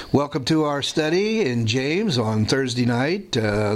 Welcome to our study in James on Thursday night.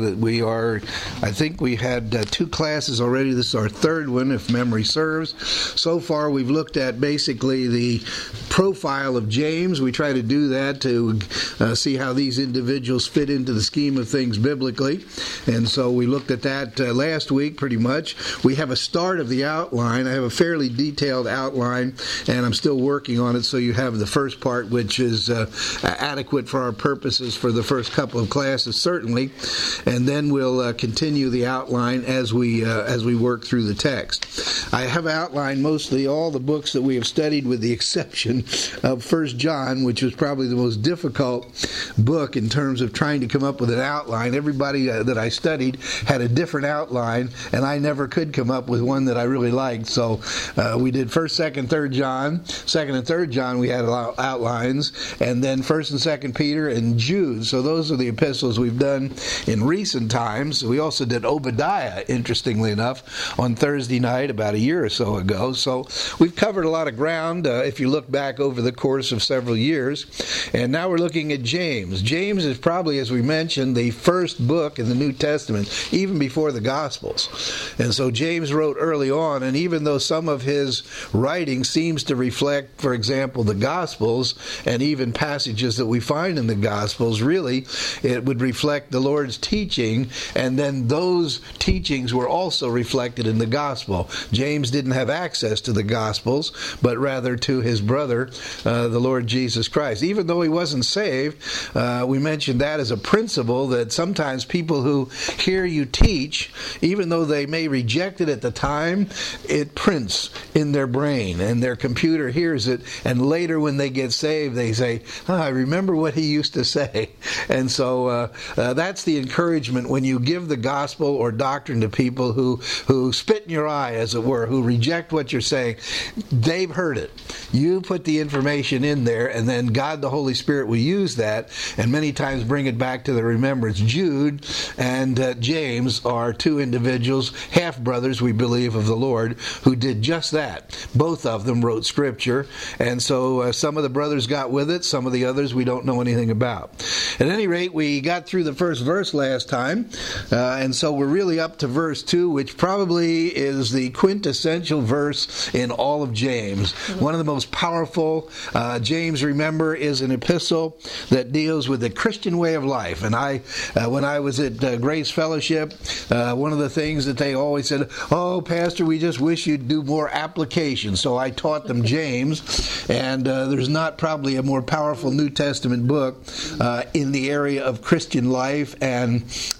I think we had two classes already. This is our third one, if memory serves. So far, we've looked at basically the profile of James. We try to do that to see how these individuals fit into the scheme of things biblically. And so we looked at that last week pretty much. We have a start of the outline. I have a fairly detailed outline, and I'm still working on it, so you have the first part, which is adequate for our purposes for the first couple of classes, certainly, and then we'll continue the outline as we work through the text. I have outlined mostly all the books that we have studied, with the exception of 1 John, which was probably the most difficult book in terms of trying to come up with an outline. Everybody that I studied had a different outline, and I never could come up with one that I really liked. So we did 1st, 2nd, 3rd John. 2nd and 3rd John we had outlines, and then 1st and 2nd Peter and Jude. So those are the epistles we've done in recent times. We also did Obadiah, interestingly enough, on Thursday night about a year or so ago. So we've covered a lot of ground if you look back over the course of several years. And now we're looking at James. James is probably, as we mentioned, the first book in the New Testament, even before the Gospels. And so James wrote early on, and even though some of his writing seems to reflect, for example, the Gospels and even passages that we find in the Gospels, really it would reflect the Lord's teaching, and then those teachings were also reflected in the Gospel. James didn't have access to the Gospels, but rather to his brother, the Lord Jesus Christ. Even though he wasn't saved, we mentioned that as a principle, that sometimes people who hear you teach, even though they may reject it at the time, it prints in their brain, and their computer hears it, and later when they get saved, they say, I remember what he used to say. And so that's the encouragement when you give the gospel or doctrine to people who spit in your eye, as it were, who reject what you're saying. They've heard it. You put the information in there, and then God the Holy Spirit will use that and many times bring it back to the remembrance. Jude and James are two individuals, half-brothers, we believe, of the Lord, who did just that. Both of them wrote Scripture, and so some of the brothers got with it, some of the others we don't know anything about. At any rate, we got through the first verse last time, and so we're really up to verse 2, which probably is the quintessential verse in all of James. One of the most powerful. James, remember, is an epistle that deals with the Christian way of life. And when I was at Grace Fellowship, one of the things that they always said, oh, Pastor, we just wish you'd do more application. So I taught them James, and there's not probably a more powerful New Testament book in the area of Christian life and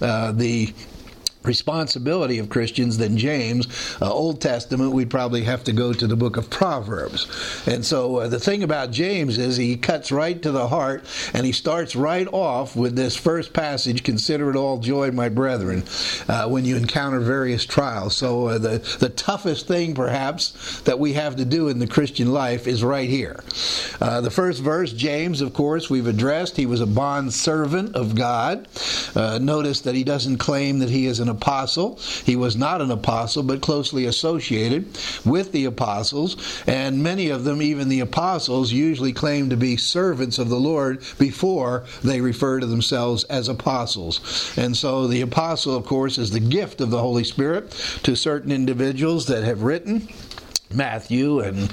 the responsibility of Christians than James. Old Testament, we'd probably have to go to the book of Proverbs. And so the thing about James is he cuts right to the heart, and he starts right off with this first passage, consider it all joy, my brethren, when you encounter various trials. So the toughest thing, perhaps, that we have to do in the Christian life is right here. The first verse, James, of course, we've addressed. He was a bond servant of God. Notice that he doesn't claim that he is an apostle. He was not an apostle, but closely associated with the apostles, and many of them, even the apostles, usually claim to be servants of the Lord before they refer to themselves as apostles. And so the apostle, of course, is the gift of the Holy Spirit to certain individuals that have written. Matthew and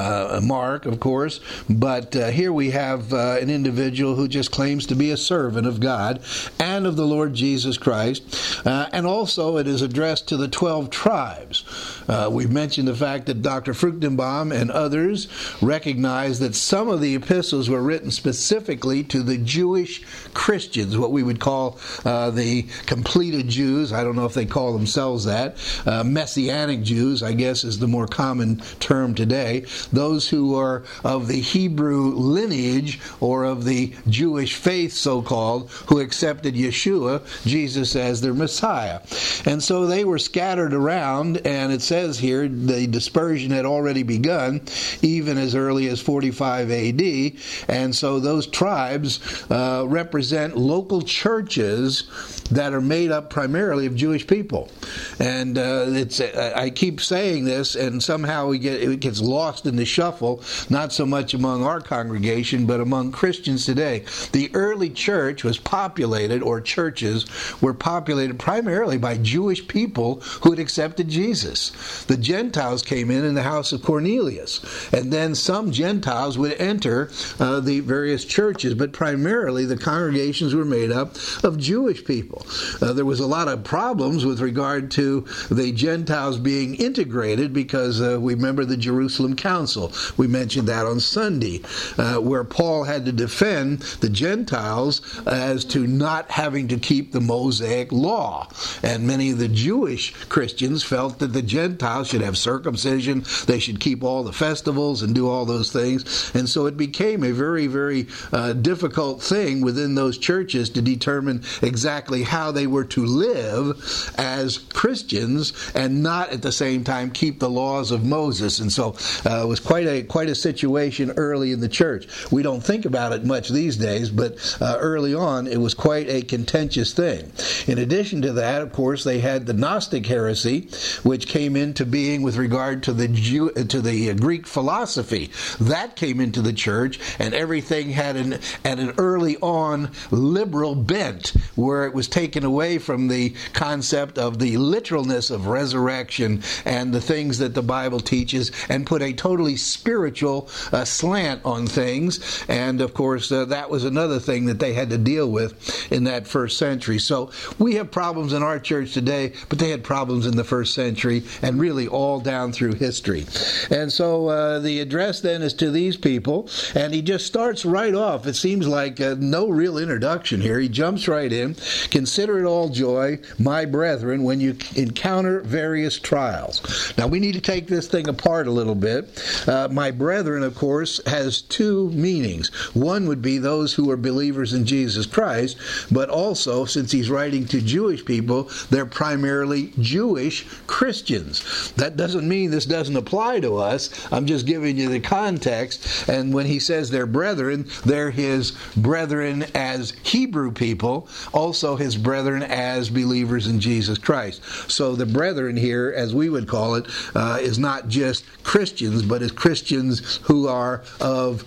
Mark, of course, but here we have an individual who just claims to be a servant of God and of the Lord Jesus Christ, and also it is addressed to the 12 tribes. We've mentioned the fact that Dr. Fruchtenbaum and others recognize that some of the epistles were written specifically to the Jewish Christians, what we would call the completed Jews. I don't know if they call themselves that. Messianic Jews, I guess, is the more common term today. Those who are of the Hebrew lineage or of the Jewish faith, so-called, who accepted Yeshua, Jesus, as their Messiah. And so they were scattered around, and it says says here the dispersion had already begun, even as early as 45 A.D., and so those tribes represent local churches that are made up primarily of Jewish people. And I keep saying this, and somehow it gets lost in the shuffle, not so much among our congregation, but among Christians today. The early church was populated, or churches were populated primarily by Jewish people who had accepted Jesus. The Gentiles came in the house of Cornelius, and then some Gentiles would enter the various churches, but primarily the congregations were made up of Jewish people. There was a lot of problems with regard to the Gentiles being integrated because we remember the Jerusalem Council. We mentioned that on Sunday, where Paul had to defend the Gentiles as to not having to keep the Mosaic law. And many of the Jewish Christians felt that the Gentiles should have circumcision, they should keep all the festivals and do all those things. And so it became a very, very difficult thing within those churches to determine exactly how they were to live as Christians and not at the same time keep the laws of Moses. And so it was quite a situation early in the church. We don't think about it much these days, but early on it was quite a contentious thing. In addition to that, of course, they had the Gnostic heresy, which came into being with regard to the Greek philosophy. That came into the church, and everything had an early on liberal bent, where it was taken away from the concept of the literalness of resurrection and the things that the Bible teaches, and put a totally spiritual slant on things. And of course, that was another thing that they had to deal with in that first century. So we have problems in our church today, but they had problems in the first century and really all down through history. And so the address then is to these people, and he just starts right off. It seems like no real introduction here. He jumps right in. Consider it all joy, my brethren, when you encounter various trials. Now, we need to take this thing apart a little bit. My brethren, of course, has two meanings. One would be those who are believers in Jesus Christ, but also, since he's writing to Jewish people, they're primarily Jewish Christians. That doesn't mean this doesn't apply to us. I'm just giving you the context. And when he says they're brethren, they're his brethren as Hebrew people, also his brethren as believers in Jesus Christ. So the brethren here, as we would call it, is not just Christians, but is Christians who are of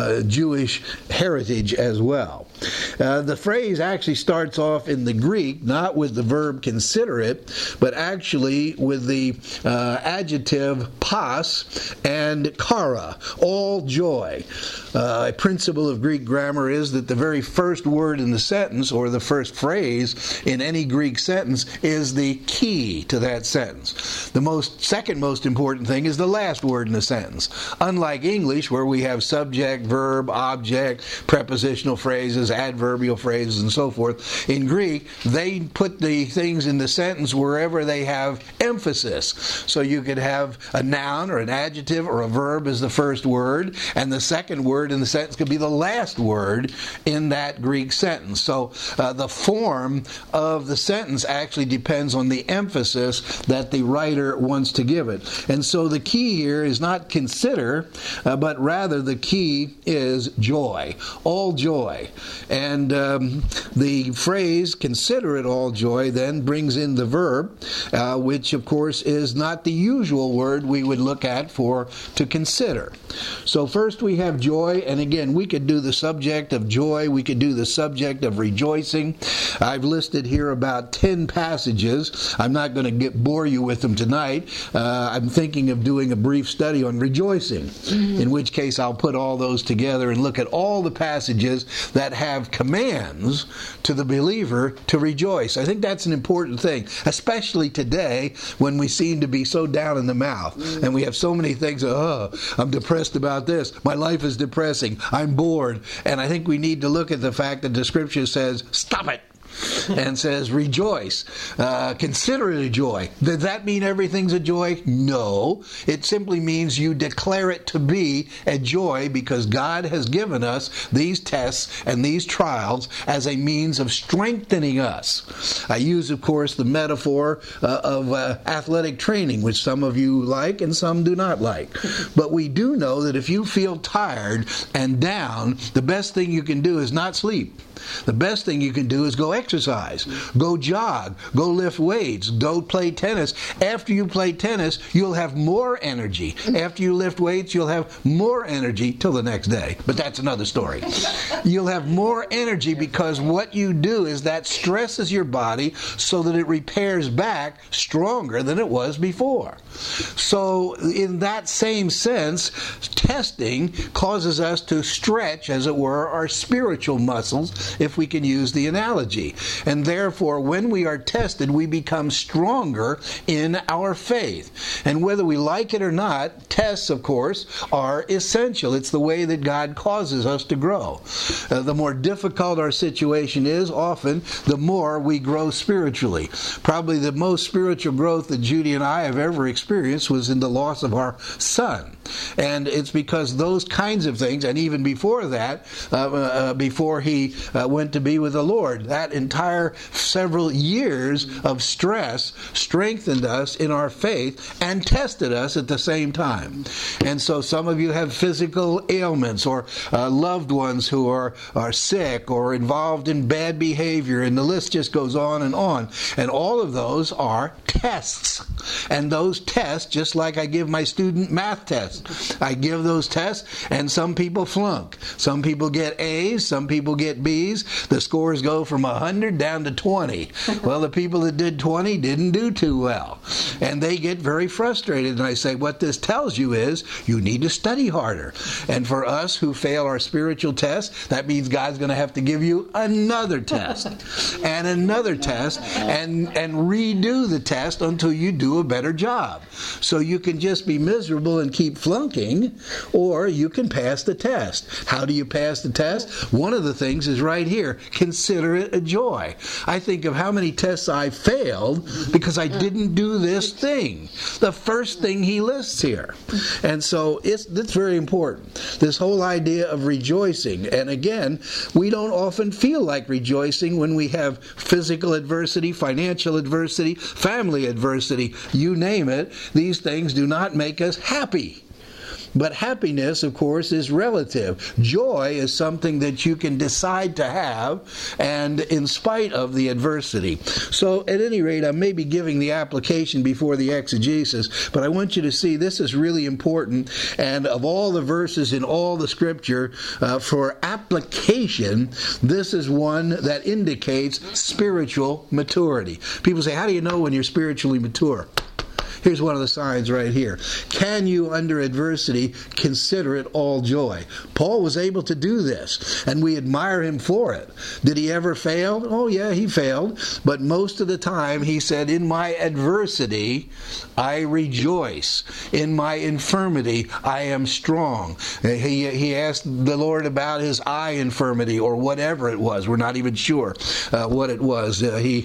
Jewish heritage as well. The phrase actually starts off in the Greek, not with the verb consider it, but actually with the adjective pas and chara, all joy. A principle of Greek grammar is that the very first word in the sentence, or the first phrase in any Greek sentence, is the key to that sentence. The second most important thing is the last word in the sentence. Unlike English, where we have subject, verb, object, prepositional phrases, adverbial phrases, and so forth, in Greek, they put the things in the sentence wherever they have emphasis. So you could have a noun or an adjective or a verb as the first word, and the second word in the sentence could be the last word in that Greek sentence. So the form of the sentence actually depends on the emphasis that the writer wants to give it. And so the key here is not consider, but rather the key is joy, all joy. And the phrase consider it all joy then brings in the verb, which of course is not the usual word we would look at for to consider. So first we have joy, and again we could do the subject of joy, we could do the subject of rejoicing. I've listed here about 10 passages. I'm not going to bore you with them tonight. I'm thinking of doing a brief study on rejoicing, in which case I'll put all those together and look at all the passages that have commands to the believer to rejoice. I think that's an important thing, especially today when we seem to be so down in the mouth and we have so many things. I'm depressed about this. My life is depressing. I'm bored. And I think we need to look at the fact that the Scripture says, stop it. and says, rejoice. Consider it a joy. Does that mean everything's a joy? No. It simply means you declare it to be a joy because God has given us these tests and these trials as a means of strengthening us. I use, of course, the metaphor of athletic training, which some of you like and some do not like. But we do know that if you feel tired and down, the best thing you can do is not sleep. The best thing you can do is go exercise, go jog, go lift weights, go play tennis. After you play tennis, you'll have more energy. After you lift weights, you'll have more energy till the next day. But that's another story. You'll have more energy because what you do is that stresses your body so that it repairs back stronger than it was before. So in that same sense, testing causes us to stretch, as it were, our spiritual muscles, if we can use the analogy. And therefore, when we are tested, we become stronger in our faith. And whether we like it or not, tests, of course, are essential. It's the way that God causes us to grow. The more difficult our situation is, often, the more we grow spiritually. Probably the most spiritual growth that Judy and I have ever experienced was in the loss of our son. And it's because those kinds of things, and even before that, before he went to be with the Lord, that entire several years of stress strengthened us in our faith and tested us at the same time. And so some of you have physical ailments or loved ones who are sick or involved in bad behavior, and the list just goes on. And all of those are tests. And those tests, just like I give my student math tests, I give those tests, and some people flunk. Some people get A's, some people get B's. The scores go from 100 down to 20. Well, the people that did 20 didn't do too well. And they get very frustrated. And I say, what this tells you is you need to study harder. And for us who fail our spiritual tests, that means God's going to have to give you another test and another test and redo the test until you do a better job. So you can just be miserable and keep flunking, or you can pass the test. How do you pass the test? One of the things is right here. Consider it a joy. I think of how many tests I failed because I didn't do this thing. The first thing he lists here. And so it's very important. This whole idea of rejoicing. And again, we don't often feel like rejoicing when we have physical adversity, financial adversity, family adversity, you name it. These things do not make us happy. But happiness, of course, is relative. Joy is something that you can decide to have, and in spite of the adversity. So, at any rate, I may be giving the application before the exegesis, but I want you to see this is really important. And of all the verses in all the Scripture, for application, this is one that indicates spiritual maturity. People say, how do you know when you're spiritually mature? Here's one of the signs right here. Can you, under adversity, consider it all joy? Paul was able to do this, and we admire him for it. Did he ever fail? Oh, yeah, he failed. But most of the time, he said, in my adversity, I rejoice. In my infirmity, I am strong. He asked the Lord about his eye infirmity, or whatever it was. We're not even sure what it was.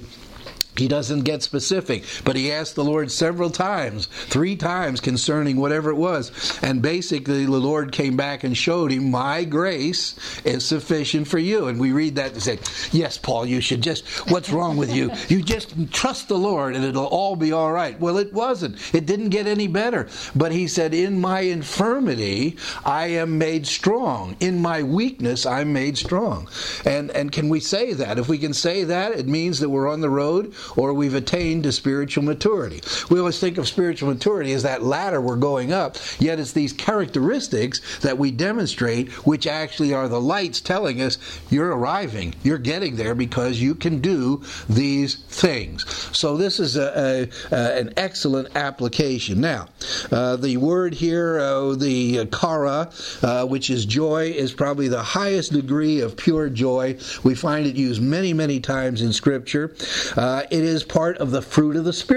He doesn't get specific, but he asked the Lord several times, 3 times concerning whatever it was. And basically the Lord came back and showed him, my grace is sufficient for you. And we read that and say, yes, Paul, you should just, what's wrong with you? You just trust the Lord and it'll all be all right. Well, it wasn't. It didn't get any better. But he said, in my infirmity, I am made strong. In my weakness, I'm made strong. And can we say that? If we can say that, it means that we're on the road, or we've attained to spiritual maturity. We always think of spiritual maturity as that ladder we're going up, yet it's these characteristics that we demonstrate which actually are the lights telling us you're arriving, you're getting there because you can do these things. So this is an excellent application. Now, the word here, the kara, which is joy, is probably the highest degree of pure joy. We find it used many, many times in Scripture. It is part of the fruit of the Spirit.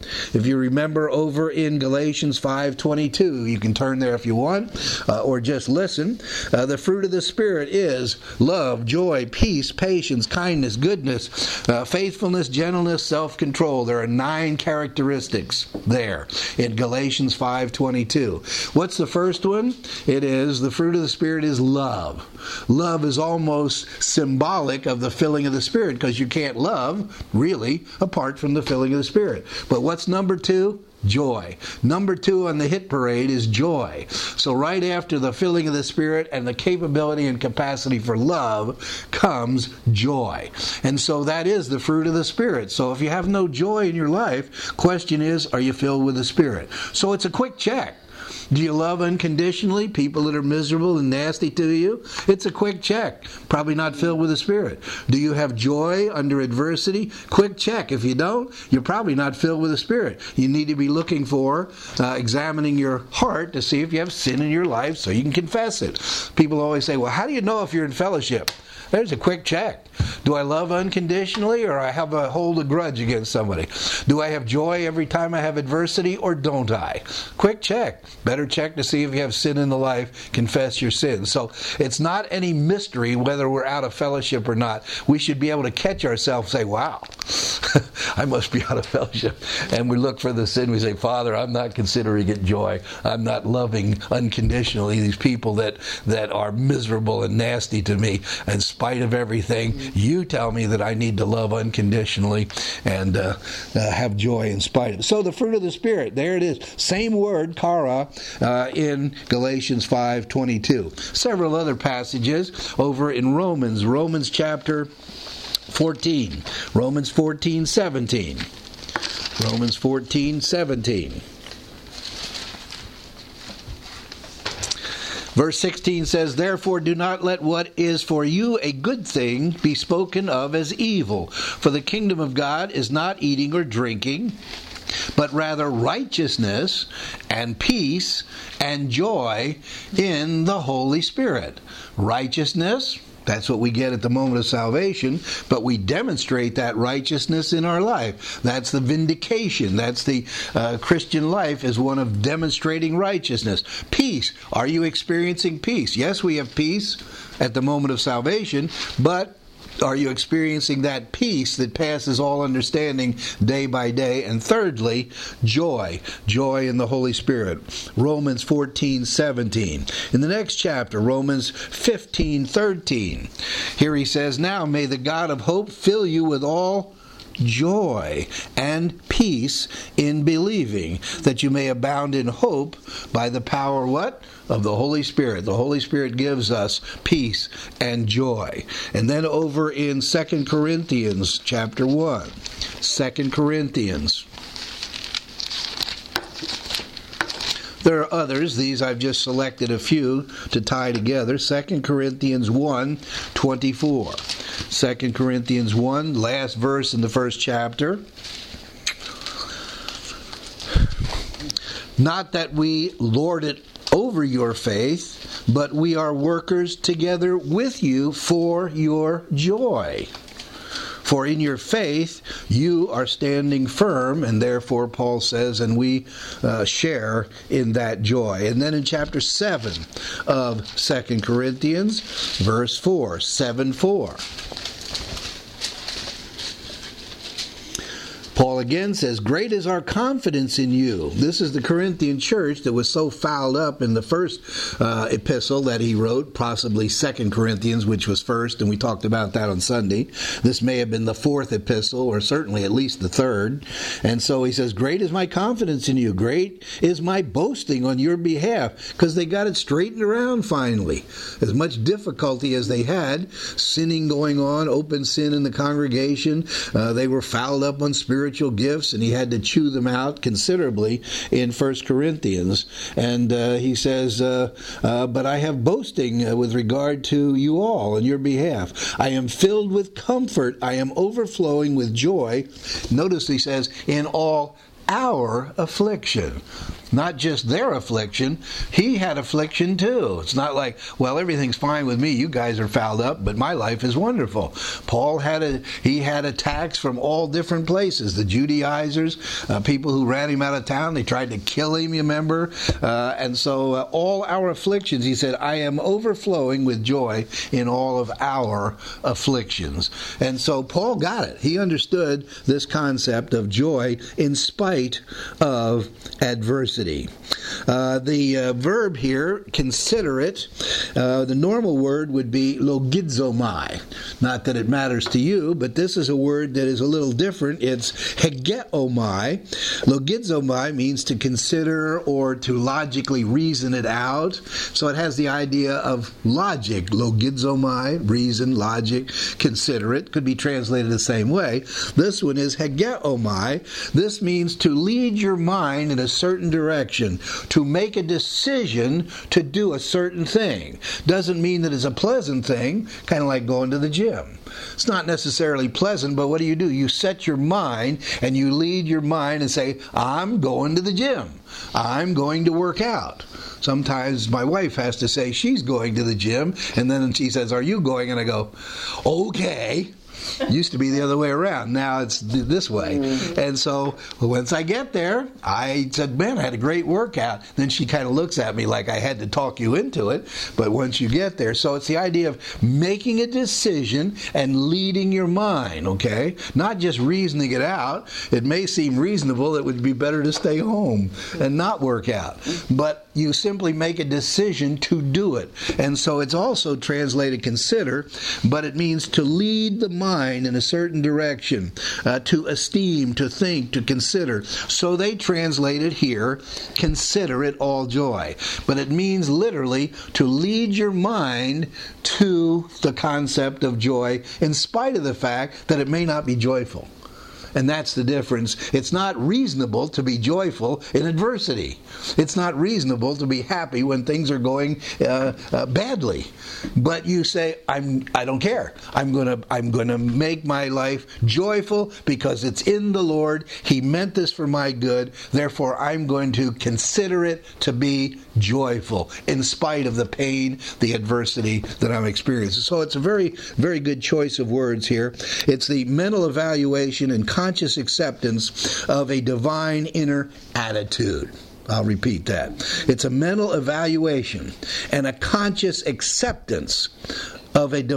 If you remember over in Galatians 5:22, you can turn there if you want, or just listen. The fruit of the Spirit is love, joy, peace, patience, kindness, goodness, faithfulness, gentleness, self-control. There are 9 characteristics there in Galatians 5:22. What's the first one? It is, the fruit of the Spirit is love. Love is almost symbolic of the filling of the Spirit, because you can't love, really, apart from the filling of the Spirit. But what's number 2? Joy. Number 2 on the hit parade is joy. So right after the filling of the Spirit and the capability and capacity for love comes joy. And so that is the fruit of the Spirit. So if you have no joy in your life, question is, are you filled with the Spirit? So it's a quick check. Do you love unconditionally people that are miserable and nasty to you? It's a quick check. Probably not filled with the Spirit. Do you have joy under adversity? Quick check. If you don't, you're probably not filled with the Spirit. You need to be looking for, examining your heart to see if you have sin in your life so you can confess it. People always say, well, how do you know if you're in fellowship? There's a quick check. Do I love unconditionally, or I have a hold a grudge against somebody? Do I have joy every time I have adversity, or don't I? Quick check. Better check to see if you have sin in the life. Confess your sins. So it's not any mystery whether we're out of fellowship or not. We should be able to catch ourselves and say, wow, I must be out of fellowship. And we look for the sin. We say, Father, I'm not considering it joy. I'm not loving unconditionally these people that are miserable and nasty to me. In spite of everything, you tell me that I need to love unconditionally and have joy in spite of it. So the fruit of the Spirit, there it is. Same word, kara, in Galatians 5:22. Several other passages over in Romans chapter 14. Romans 14:17. Romans 14:17. Verse 16 says, therefore do not let what is for you a good thing be spoken of as evil. For the kingdom of God is not eating or drinking, but rather righteousness and peace and joy in the Holy Spirit. Righteousness, that's what we get at the moment of salvation, but we demonstrate that righteousness in our life. That's the vindication. That's the Christian life is one of demonstrating righteousness. Peace. Are you experiencing peace? Yes, we have peace at the moment of salvation, but are you experiencing that peace that passes all understanding day by day? And thirdly, joy. Joy in the Holy Spirit. Romans 14:17. In the next chapter, Romans 15:13. Here he says, now may the God of hope fill you with all joy and peace in believing, that you may abound in hope by the power, what? Of the Holy Spirit. The Holy Spirit gives us peace and joy. And then over in 2 Corinthians chapter 1. 2 Corinthians. There are others. These I've just selected a few to tie together. 2 Corinthians 1:24. 2 Corinthians 1, last verse in the first chapter. Not that we lord it over your faith, but we are workers together with you for your joy. For in your faith you are standing firm, and therefore Paul says, and we share in that joy. And then in chapter 7 of 2 Corinthians, verse 4, 7:4. Paul again says, great is our confidence in you. This is the Corinthian church that was so fouled up in the first epistle that he wrote, possibly 2 Corinthians, which was first, and we talked about that on Sunday. This may have been the fourth epistle, or certainly at least the third. And so he says, great is my confidence in you. Great is my boasting on your behalf, because they got it straightened around finally. As much difficulty as they had, sinning going on, open sin in the congregation, they were fouled up on spiritual gifts, and he had to chew them out considerably in 1 Corinthians. And he says, but I have boasting with regard to you all on your behalf. I am filled with comfort. I am overflowing with joy. Notice he says, in all our affliction. not just their affliction, he had affliction too. It's not like, well, everything's fine with me, you guys are fouled up, but my life is wonderful. Paul had attacks from all different places. The Judaizers, people who ran him out of town, they tried to kill him, you remember? And so all our afflictions, he said, I am overflowing with joy in all of our afflictions. And so Paul got it. He understood this concept of joy in spite of adversity. The verb here, consider it, the normal word would be logizomai. Not that it matters to you, but this is a word that is a little different. It's hegeomai. Logizomai means to consider or to logically reason it out. So it has the idea of logic. Logizomai, reason, logic, consider it. Could be translated the same way. This one is hegeomai. This means to lead your mind in a certain direction, to make a decision to do a certain thing. Doesn't mean that it's a pleasant thing, kind of like going to the gym. It's not necessarily pleasant, but what do? You set your mind and you lead your mind and say, I'm going to the gym. I'm going to work out. Sometimes my wife has to say she's going to the gym, and then she says, are you going? And I go, okay. Used to be the other way around. Now it's this way. And so once I get there, I said, man, I had a great workout. Then she kind of looks at me like I had to talk you into it. But once you get there, so it's the idea of making a decision and leading your mind, okay? Not just reasoning it out. It may seem reasonable. It would be better to stay home and not work out. But you simply make a decision to do it. And so it's also translated consider, but it means to lead the mind in a certain direction, to esteem, to think, to consider. So they translate it here, consider it all joy. But it means literally to lead your mind to the concept of joy in spite of the fact that it may not be joyful. And that's the difference. It's not reasonable to be joyful in adversity. It's not reasonable to be happy when things are going badly. But you say, I don't care. I'm gonna make my life joyful because it's in the Lord. He meant this for my good. Therefore, I'm going to consider it to be joyful in spite of the pain, the adversity that I'm experiencing. So it's a very, very good choice of words here. It's the mental evaluation and conscious acceptance of a divine inner attitude. I'll repeat that. It's a mental evaluation and a conscious acceptance of a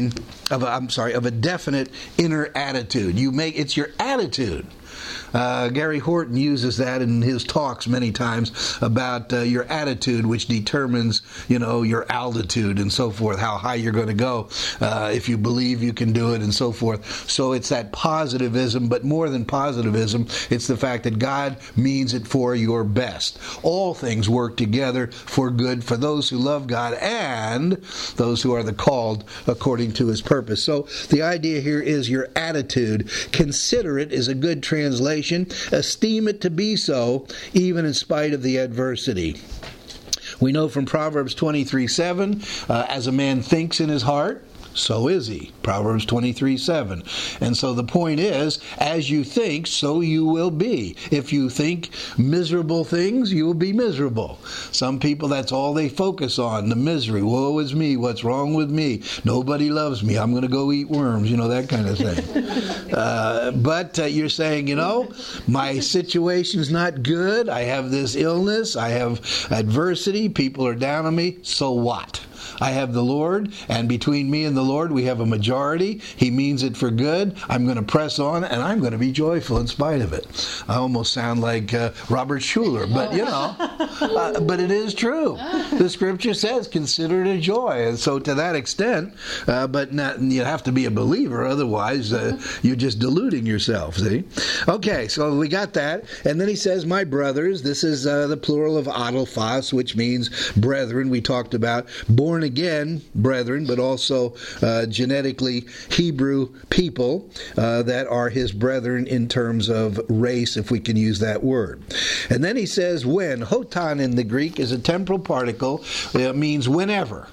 definite inner attitude. It's your attitude. Gary Horton uses that in his talks many times about your attitude, which determines, your altitude and so forth, how high you're going to go, if you believe you can do it and so forth. So it's that positivism, but more than positivism, it's the fact that God means it for your best. All things work together for good for those who love God and those who are the called according to His purpose. So the idea here is your attitude. Consider it is a good translation. Esteem it to be so, even in spite of the adversity. We know from Proverbs 23:7, as a man thinks in his heart, so is he. Proverbs 23:7. And so the point is, as you think, so you will be. If you think miserable things, you will be miserable. Some people, that's all they focus on, the misery. Woe is me, what's wrong with me? Nobody loves me, I'm going to go eat worms, that kind of thing. But you're saying, my situation's not good, I have this illness, I have adversity, people are down on me, so what? I have the Lord, and between me and the Lord we have a majority. He means it for good. I'm going to press on, and I'm going to be joyful in spite of it. I almost sound like Robert Schuller, but but it is true. The Scripture says, consider it a joy. And so to that extent, but you have to be a believer, otherwise you're just deluding yourself, see? Okay, so we got that. And then he says, my brothers, this is the plural of adelphos, which means brethren. We talked about born again brethren, but also genetically Hebrew people that are his brethren in terms of race, if we can use that word. And then he says when. Hotan in the Greek is a temporal particle. It means whenever.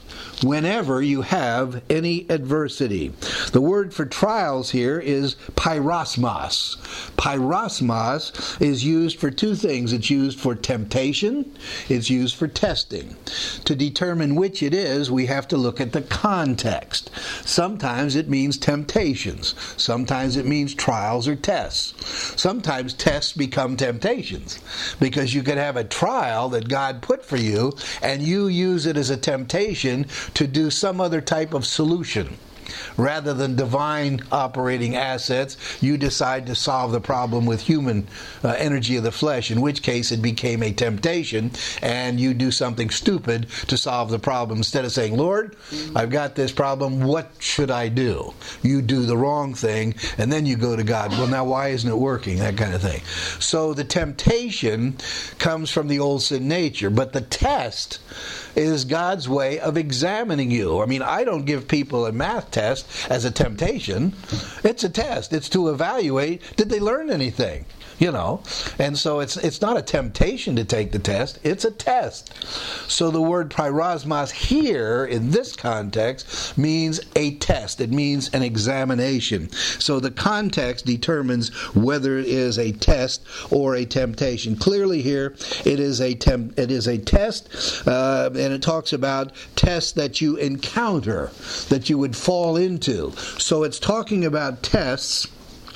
whenever you have any adversity. The word for trials here is pyrosmos. Pyrosmos is used for two things. It's used for temptation. It's used for testing. To determine which it is, we have to look at the context. Sometimes it means temptations. Sometimes it means trials or tests. Sometimes tests become temptations because you could have a trial that God put for you and you use it as a temptation to do some other type of solution. Rather than divine operating assets, you decide to solve the problem with human energy of the flesh, in which case it became a temptation, and you do something stupid to solve the problem. Instead of saying, Lord, I've got this problem, what should I do? You do the wrong thing, and then you go to God. Well, now why isn't it working? That kind of thing. So the temptation comes from the old sin nature, but the test is God's way of examining you. I mean, I don't give people a math test as a temptation. It's a test. It's to evaluate, did they learn anything? You know, and so it's not a temptation to take the test, it's a test. So the word pyrosmos here, in this context, means a test. It means an examination. So the context determines whether it is a test or a temptation. Clearly here, it is a test, and it talks about tests that you encounter, that you would fall into. So it's talking about tests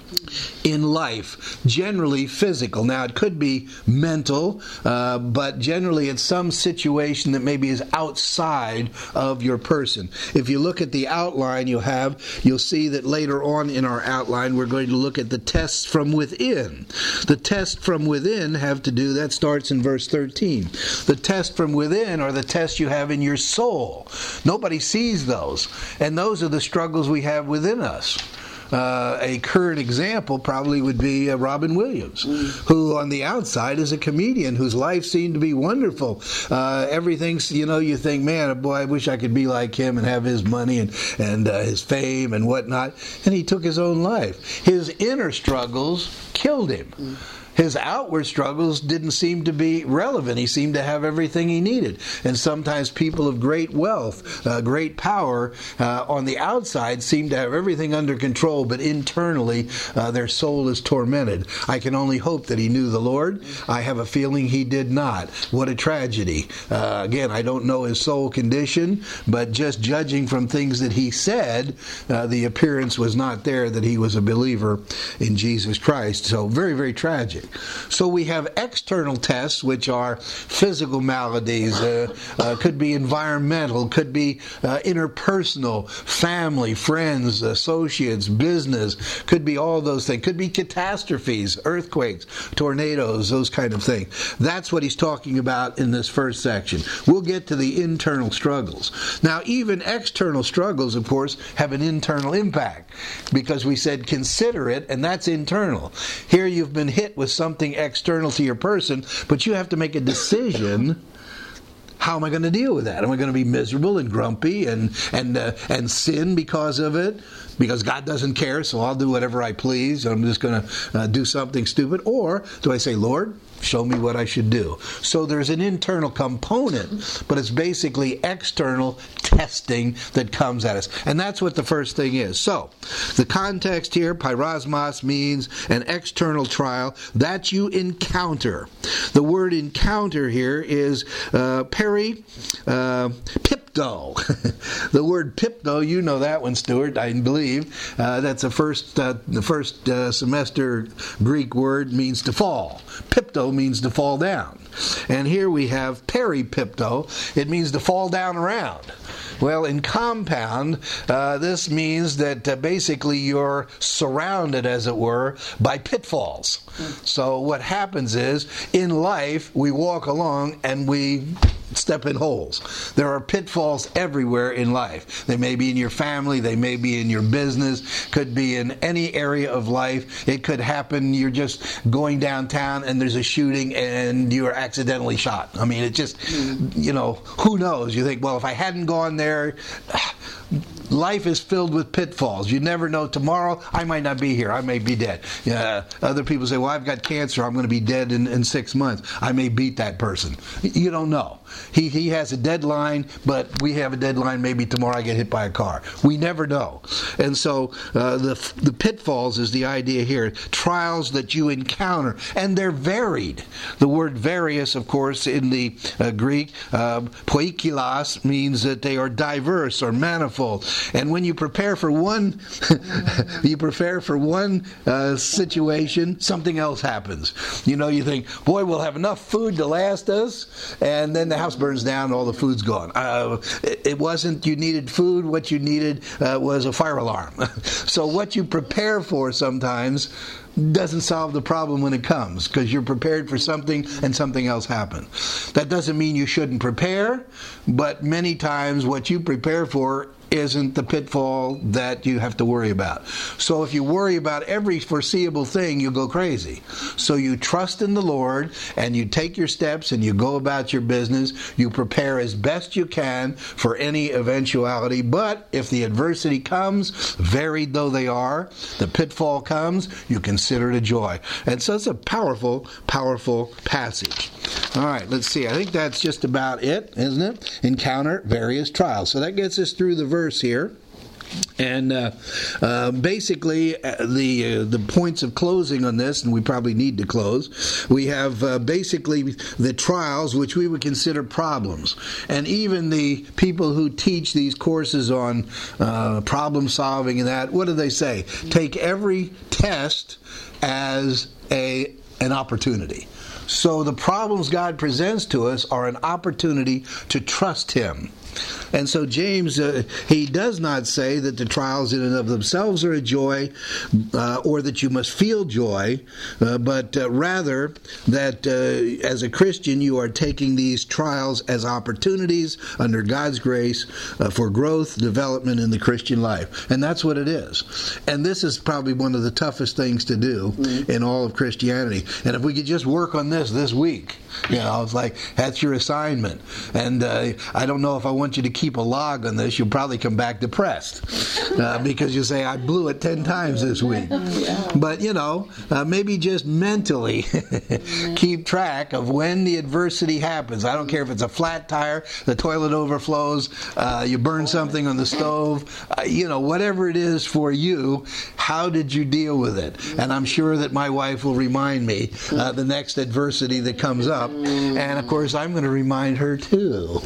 in life, generally physical. Now, it could be mental, but generally it's some situation that maybe is outside of your person. If you look at the outline you'll see that later on in our outline we're going to look at the tests from within. The tests from within that starts in verse 13. The tests from within are the tests you have in your soul. Nobody sees those, and those are the struggles we have within us. A current example probably would be Robin Williams, who on the outside is a comedian whose life seemed to be wonderful. Everything's, you think, man, boy, I wish I could be like him and have his money and his fame and whatnot. And he took his own life. His inner struggles killed him. His outward struggles didn't seem to be relevant. He seemed to have everything he needed. And sometimes people of great wealth, great power, on the outside seem to have everything under control, but internally their soul is tormented. I can only hope that he knew the Lord. I have a feeling he did not. What a tragedy. Again, I don't know his soul condition, but just judging from things that he said, the appearance was not there that he was a believer in Jesus Christ. So very, very tragic. So we have external tests, which are physical maladies, could be environmental, could be interpersonal, family, friends, associates, business, could be all those things, could be catastrophes, earthquakes, tornadoes, those kind of things. That's what he's talking about in this first section. We'll get to the internal struggles. Now, even external struggles, of course, have an internal impact, because we said consider it, and that's internal. Here you've been hit with something external to your person, but you have to make a decision. How am I going to deal with that? Am I going to be miserable and grumpy and sin because of it? Because God doesn't care, so I'll do whatever I please. I'm just going to do something stupid. Or do I say, Lord, show me what I should do? So there's an internal component, but it's basically external testing that comes at us. And that's what the first thing is. So the context here, pyrosmos, means an external trial that you encounter. The word encounter here is peripipto. The word pipto, you know that one, Stuart, I believe. That's the first semester Greek word, means to fall. Pipto means to fall down. And here we have peripipto. It means to fall down around. Well, in compound, this means that basically you're surrounded, as it were, by pitfalls. So what happens is, in life, we walk along and we step in holes. There are pitfalls everywhere in life. They may be in your family, they may be in your business, could be in any area of life. It could happen, you're just going downtown and there's a shooting and you are accidentally shot. I mean, it just, who knows? You think, well, if I hadn't gone there, life is filled with pitfalls. You never know. Tomorrow, I might not be here. I may be dead. Other people say, well, I've got cancer. I'm going to be dead in 6 months. I may beat that person. You don't know. He has a deadline, but we have a deadline. Maybe tomorrow I get hit by a car. We never know. And so the pitfalls is the idea here. Trials that you encounter. And they're varied. The word various, of course, in the Greek, poikilos, means that they are diverse or manifold. And when you prepare for one situation, something else happens. You think, boy, we'll have enough food to last us, and then the house burns down and all the food's gone. It wasn't you needed food. What you needed was a fire alarm. So what you prepare for sometimes doesn't solve the problem when it comes, because you're prepared for something and something else happened. That doesn't mean you shouldn't prepare, but many times what you prepare for isn't the pitfall that you have to worry about. So if you worry about every foreseeable thing, you'll go crazy. So you trust in the Lord, and you take your steps, and you go about your business. You prepare as best you can for any eventuality. But if the adversity comes, varied though they are, the pitfall comes, you consider it a joy. And so it's a powerful, powerful passage. All right, let's see. I think that's just about it, isn't it? Encounter various trials. So that gets us through the verse here. And basically, the points of closing on this, and we probably need to close, we have basically the trials, which we would consider problems. And even the people who teach these courses on problem solving and that, what do they say? Take every test as an opportunity. So the problems God presents to us are an opportunity to trust Him. And so James, he does not say that the trials in and of themselves are a joy, or that you must feel joy, but rather that as a Christian you are taking these trials as opportunities under God's grace for growth, development in the Christian life. And that's what it is. And this is probably one of the toughest things to do in all of Christianity. And if we could just work on this week, it's like that's your assignment. And I don't know if I want you to keep a log on this. You'll probably come back depressed because you say, I blew it 10 times this week. But, maybe just mentally keep track of when the adversity happens. I don't care if it's a flat tire, the toilet overflows, you burn something on the stove, whatever it is for you, how did you deal with it? And I'm sure that my wife will remind me the next adversity that comes up. And, of course, I'm going to remind her, too.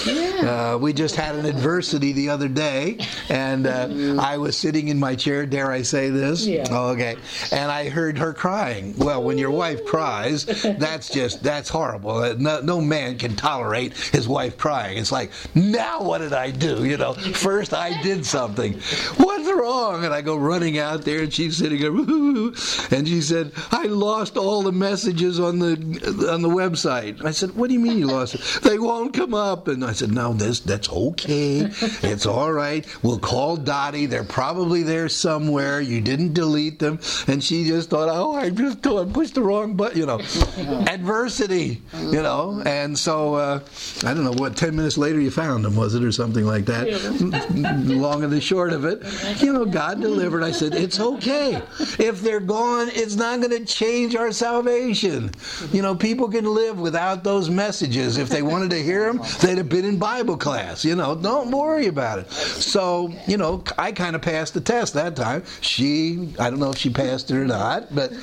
We just had an adversity the other day, and I was sitting in my chair, dare I say this? Yeah. Oh, okay. And I heard her crying. Well, when your wife cries, that's horrible. No man can tolerate his wife crying. It's like, now what did I do? First I did something. What's wrong? And I go running out there, and she's sitting there, and she said, I lost all the messages on the website. I said, what do you mean you lost it? They won't come up. And I said, no, that's okay. It's all right. We'll call Dottie. They're probably there somewhere. You didn't delete them. And she just thought, I pushed the wrong button, Adversity, And so, I don't know, 10 minutes later you found them, was it, or something like that? Long and the short of it, God delivered. I said, it's okay. If they're gone, it's not going to change our salvation. People can live without those messages. If they wanted to hear them, they'd have been in Bible class. Don't worry about it. So, I kind of passed the test that time. I don't know if she passed it or not, but,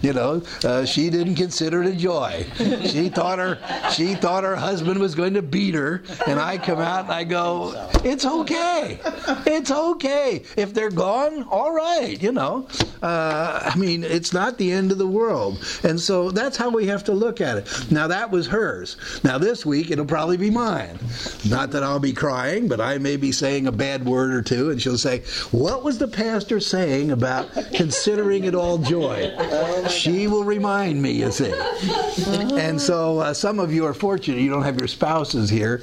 she didn't consider it a joy. She thought her husband was going to beat her, and I come out and I go, it's okay. It's okay. If they're gone, all right, it's not the end of the world. And so that's how we have to look at it. Now, that was hers. Now, this week, it'll probably be mine. Not that I'll be crying, but I may be saying a bad word or two, and she'll say, what was the pastor saying about considering it all joy? She will remind me, you see. And so some of you are fortunate you don't have your spouses here,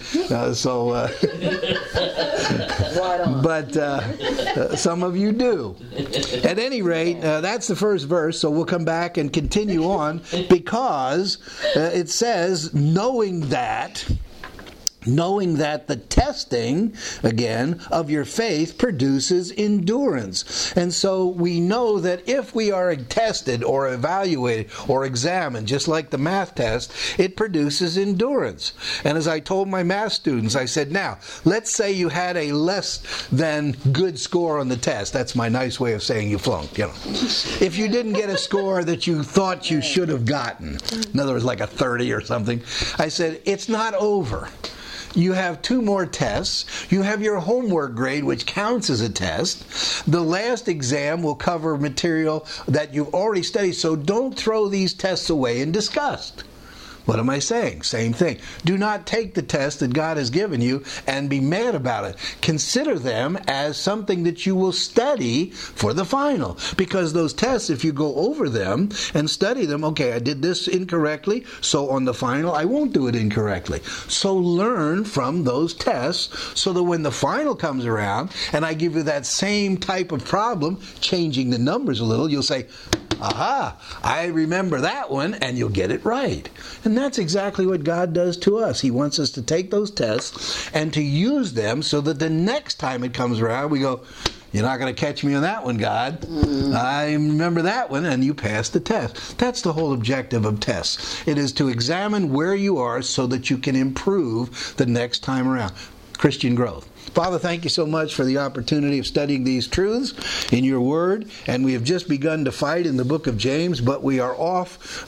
but some of you do. At any rate, that's the first verse, so we'll come back and continue on, because it says, knowing that knowing that the testing, again, of your faith produces endurance. And so we know that if we are tested or evaluated or examined, just like the math test, it produces endurance. And as I told my math students, I said, now, let's say you had a less than good score on the test. That's my nice way of saying you flunked, you know. If you didn't get a score that you thought you should have gotten, in other words, like a 30 or something, I said, it's not over. You have 2 more tests. You have your homework grade, which counts as a test. The last exam will cover material that you've already studied, so don't throw these tests away in disgust. What am I saying? Same thing. Do not take the test that God has given you and be mad about it. Consider them as something that you will study for the final. Because those tests, if you go over them and study them, okay, I did this incorrectly, so on the final I won't do it incorrectly. So learn from those tests so that when the final comes around and I give you that same type of problem, changing the numbers a little, you'll say, aha, I remember that one, and you'll get it right. And that's exactly what God does to us. He wants us to take those tests and to use them so that the next time it comes around, we go, you're not going to catch me on that one, God. I remember that one, and you passed the test. That's the whole objective of tests. It is to examine where you are so that you can improve the next time around. Christian growth. Father, thank you so much for the opportunity of studying these truths in your word. And we have just begun to fight in the book of James, but we are off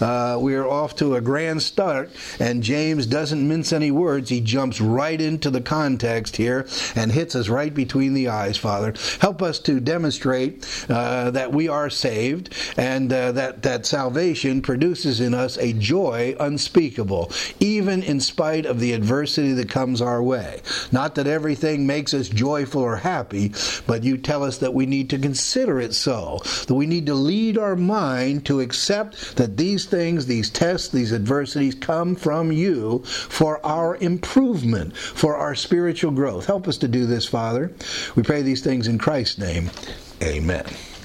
to a grand start. And James doesn't mince any words. He jumps right into the context here and hits us right between the eyes, Father. Help us to demonstrate that we are saved and that salvation produces in us a joy unspeakable, even in spite of the adversity that comes our way. Not that everything makes us joyful or happy, but you tell us that we need to consider it so, that we need to lead our mind to accept that these things, these tests, these adversities come from you for our improvement, for our spiritual growth. Help us to do this, Father. We pray these things in Christ's name. Amen.